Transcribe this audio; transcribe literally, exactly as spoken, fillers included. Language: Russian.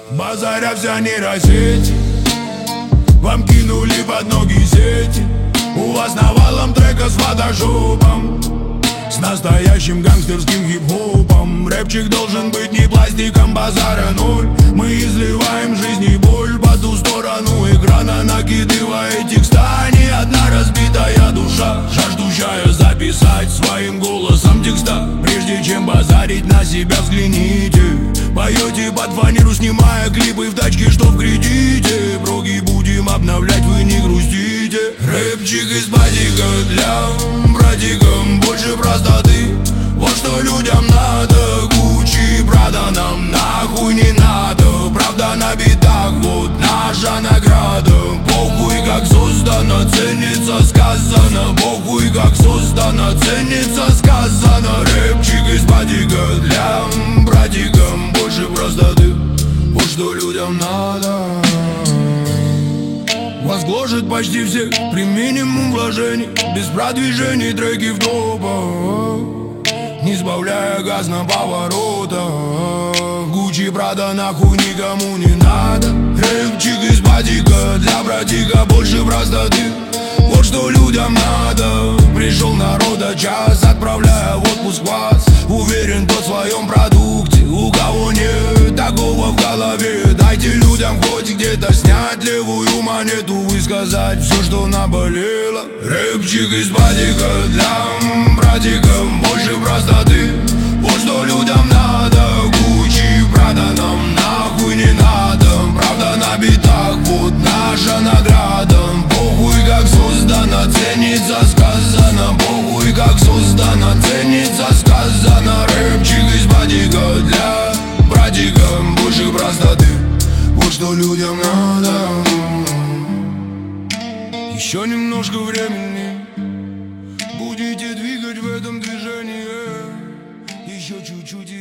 Базаря вся нейросеть, вам кинули под ноги сети. У вас навалом трека с фотошопом, с настоящим гангстерским хип-хопом. Рэпчик должен быть не пластиком, базара ноль. Мы изливаем жизнь и боль по ту сторону экрана, накидывая текста. Ни одна разбитая душа, жаждущая записать своим голосом текста. Прежде чем базарить на себя, взгляните. Поете под фанеру, снимая клипы в тачке, что в кредите. Проги будем обновлять, вы не грустите. Рэпчик из батика для братикам, больше простоты. Вот что людям надо. Гуччи, Прада нам нахуй не надо. Правда на битах, вот наша награда. Похуй как создано, ценится сказано. Похуй как создано, ценится сказано. Рэпчик из батика для братикам, больше простоты. Вот что людям надо. Вас гложет почти всех при минимум вложений, без продвижений треки в топах, не сбавляя газ на поворотах. Гуччи, Прада нахуй никому не надо. Рэпчик из батика для братика, больше простоты. Вот что людям надо. Пришел народа час, отправляя в отпуск вас. Уверен, кто в своем продукте, у кого нет такого в голове. Дайте людям хоть где-то снять левую монету, высказать все, что наболело. Рэпчик из батика для братика, больше простоты. Вот что людям надо. Гуччи, Прада нам нахуй не надо. Правда на битах, вот наша награда. Похуй как создано, ценится сказано. Похуй как создано, ценится сказано. Рэпчик из батика для братика, больше простоты. Вот что людям надо. Еще немножко времени, будете двигать в этом движении. Еще чуть-чуть.